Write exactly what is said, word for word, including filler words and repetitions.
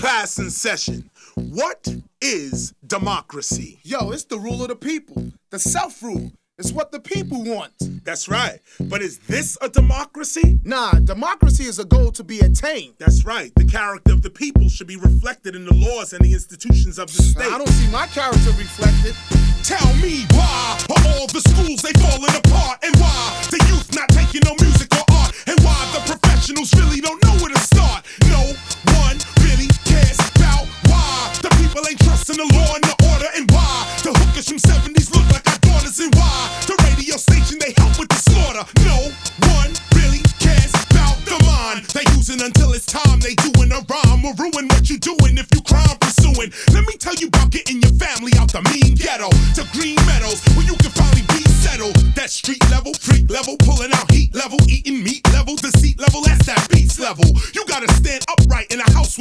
Class in session. What is democracy? Yo, it's the rule of the people. The self-rule. It's what the people want. That's right. But is this a democracy? Nah, democracy is a goal to be attained. That's right. The character of the people should be reflected in the laws and the institutions of the state. I don't see my character reflected. Tell me why are all the schools they falling apart, and why the youth not taking no music or art, and why the professionals really don't know where to start. No one really cares about why the people ain't trusting the law and the order, and why the hookers from seventies look like our daughters, and why the radio station they help with the slaughter. No one really cares about the mind they using until it's time they doing a rhyme or ruin what you doing if you crime pursuing. Let me tell you about getting your family out the mean ghetto to Green Meadows, where you can finally be settled. That street level, freak level, pulling out heat level, eating meat level, deceit level, that's that beast level. You gotta stand upright in a house